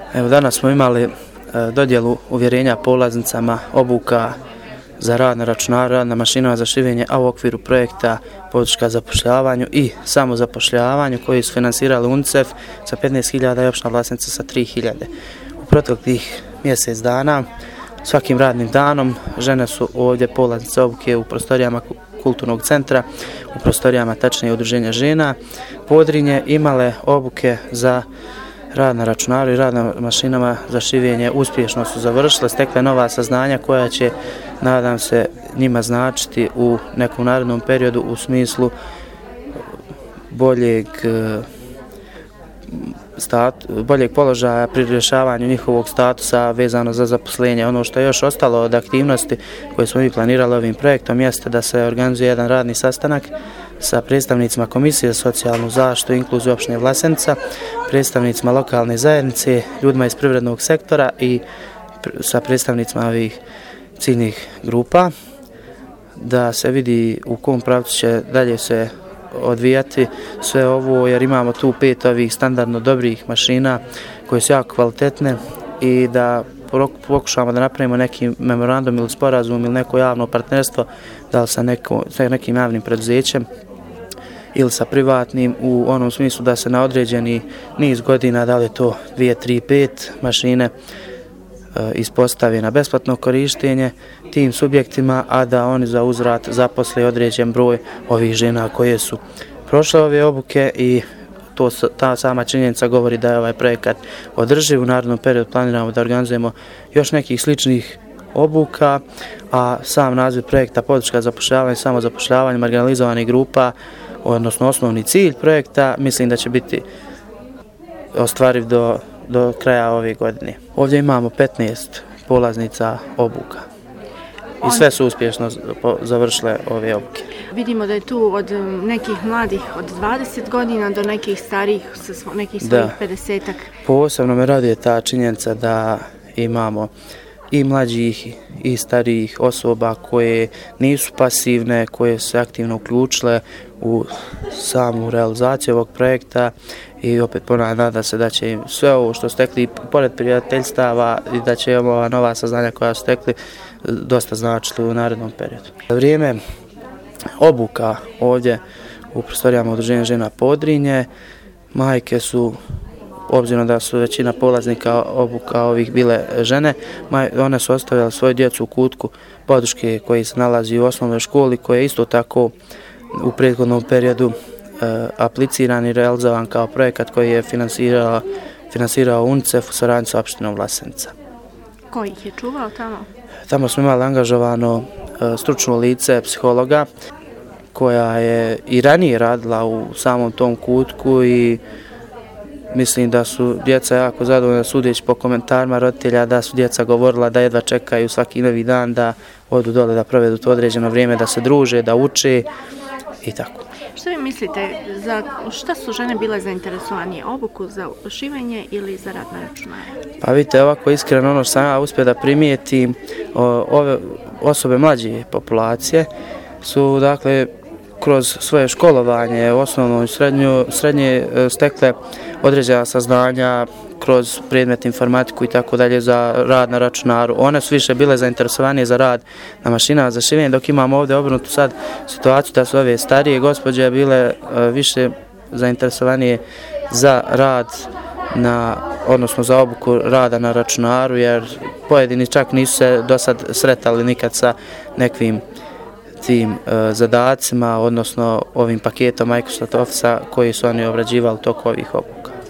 Evo, danas smo imali dodjelu uvjerenja polaznicama obuka za rad na računaru, rad na mašinama za šivenje, a u okviru projekta podrška zapošljavanju i samozapošljavanju koji su finansirali UNICEF sa 15.000 i opština Vlasenica sa 3.000. U proteklih mjesec dana, svakim radnim danom, žene su ovdje polaznice obuke u prostorijama kulturnog centra, u prostorijama tačnije udruženja žena Podrinje imale obuke za rad na računaru i rad na mašinama za šivenje. Uspješno su završile, stekle nova saznanja koja će, nadam se, njima značiti u nekom narednom periodu u smislu boljeg položaja pri rješavanju njihovog statusa vezano za zaposlenje. Ono što je još ostalo od aktivnosti koje smo mi planirali ovim projektom jeste da se organizuje jedan radni sastanak sa predstavnicima Komisije za socijalnu zaštitu i inkluziju opštine Vlasenica, predstavnicima lokalne zajednice, ljudima iz privrednog sektora i sa predstavnicima ovih ciljnih grupa, da se vidi u kom pravcu će dalje se odvijati sve ovo, jer imamo tu 5 ovih standardno dobrih mašina koje su jako kvalitetne i da pokušamo da napravimo neki memorandum ili sporazum ili neko javno partnerstvo, da li sa nekim javnim preduzećem ili sa privatnim, u onom smislu da se na određeni niz godina, da li je to 2, 3, 5 mašine, ispostavi na besplatno korištenje tim subjektima, a da oni za uzvrat zaposle određen broj ovih žena koje su prošle ove obuke i ta sama činjenica govori da je ovaj projekat održiv. U narednom periodu planiramo da organizujemo još nekih sličnih obuka, a sam naziv projekta podrška zapošljavanju i samozapošljavanju marginalizovanih grupa, odnosno osnovni cilj projekta, mislim da će biti ostvariv do kraja ove godine. Ovdje imamo 15 polaznica obuka i sve su uspješno završile ove obuke. Vidimo da je tu od nekih mladih od 20 godina do nekih starijih sa nekih svojih 50-ak. Posebno me raduje ta činjenica da imamo i mlađih i starijih osoba koje nisu pasivne, koje su se aktivno uključile u samu realizaciju ovog projekta i opet ponavljam, nada se da će im sve ovo što stekli pored prijateljstava i da će ova nova saznanja koja su stekli dosta značiti u narednom periodu. Za vrijeme obuka ovdje u prostorijama udruženja žena Podrinje, majke su, obzirom da su većina polaznika obuka ovih bile žene, one su ostavile svoju djecu u kutku podrške koji se nalazi u osnovnoj školi, koja je isto tako u prethodnom periodu apliciran i realizovan kao projekat koji je finansirao UNICEF u saradnji sa opštinom Vlasenica. Ko ih je čuvao tamo? Tamo smo imali angažovano stručno lice psihologa koja je i ranije radila u samom tom kutku i mislim da su djeca jako zadovoljna, sudeći po komentarima roditelja, da su djeca govorila da jedva čekaju svaki novi dan da odu dole da provedu to određeno vrijeme, da se druže, da uče i tako. Što vi mislite, za šta su žene bile zainteresovanije, obuku za šivenje ili za rad na računaru? Pa vidite, ovako iskreno ono što sam ja uspio da primijetim, ove osobe mlađe populacije su dakle kroz svoje školovanje, osnovno i srednje stekle određena saznanja kroz predmet informatiku i tako dalje za rad na računaru. One su više bile zainteresovanije za rad na mašinama za šivenje, dok imamo ovdje obrnutu sad situaciju da su ove starije gospođe bile više zainteresovanije za rad odnosno za obuku rada na računaru, jer pojedini čak nisu se do sad sretali nikad sa nekim tim zadacima, odnosno ovim paketom Microsoft Office-a koji su oni obrađivali tokom ovih obuka.